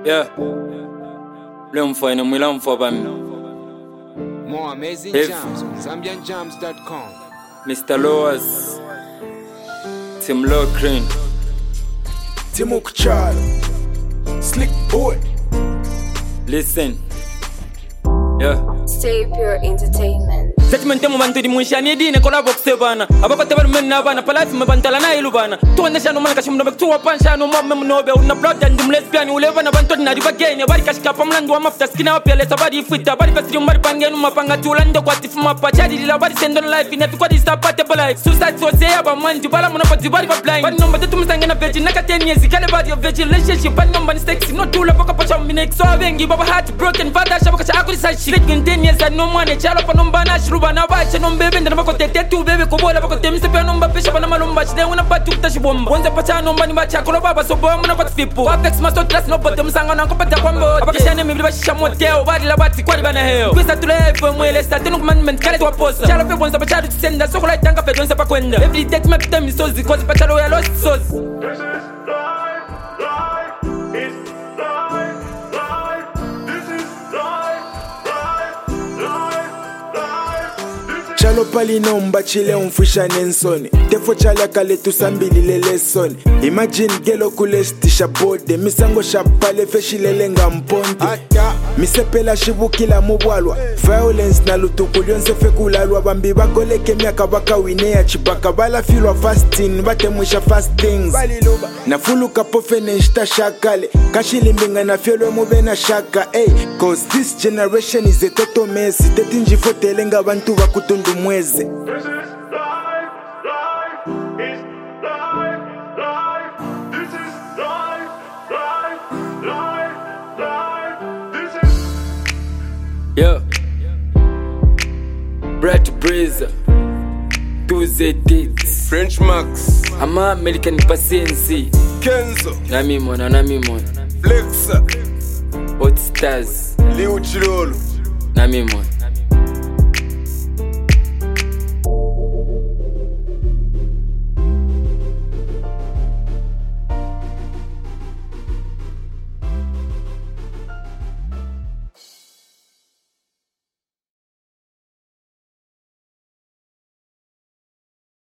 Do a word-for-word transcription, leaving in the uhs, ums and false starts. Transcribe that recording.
Yeah. Blame for him, we long for him. More amazing If- jams on Zambian Jams dot com. Mister Lowers, Tim Lockreen, Timo Kuchalo, Slick Boy. listen. Yeah. Stay Pure Entertainment. Settlement mu bantu di munshani di ne kola boxe bana abako te men na bana palati me bantala na ilu bana to ne shano man kashim no bektu wapan shano mo mem no be una blood and dum lesbian ule bana bantu na di bagene bari kashika pamlandu wa mafta skina pele sabari fita bari fesri mari pangenu mapanga tulande kwa tifuma pachadi la bari sendon life ine fikwa di stop pate life suicide so say aba man di bala mona pati bari blind bari no mbate tumsanga na virgin naka ten years kale body of virgin relationship bari no mbani sexy no tula baka pacha minex so bengi baba heart broken father shabaka cha akuri sashi ten years and no money chalo pa nomba na shruba na bache no bebe ndana bako tete tu bebe ko bola bako temse pe nomba pesha bana malumba chide una patu kutashi bomba wonza pacha nomba ni bacha ko baba so bomba na patfipo apex maso trust no bottom sanga na ko pata kwambo abakishane mi biba shisha motel badi la bati kwali bana heo kwesa tule fo mwele sta tenu commandment kale to post chalo pe bonza pacha tu senda so ko la tanga pe donza pa kwenda every day me pita mi so ziko pacha lo ya lost sauce. Chalo pali nomba chile umfisha nensoni Tefo chala kale tusambili lele soni Imagine gelo kulestisha bode Misango shapale feshilele nga mponte Misepela shibukila mubwalwa Violence na lutukulio nsefe kulalwa Bambi bagoleke miaka baka winea chipaka Bala filwa fasting, bate mwisha fastings Na fulu kapofe neshita shakale Kashilimbinga na fielwe mube na shaka Hey, cause this generation is a total mess Teti njifote nga bantu bakutundu mweze Yeah. Brett Brazer, two Z Dates, French Max, Ama American Paciency, Kenzo, Nami Mona, Nami Mona, Flexa, Hot Stars, Liu Chilolo. Nami Mona.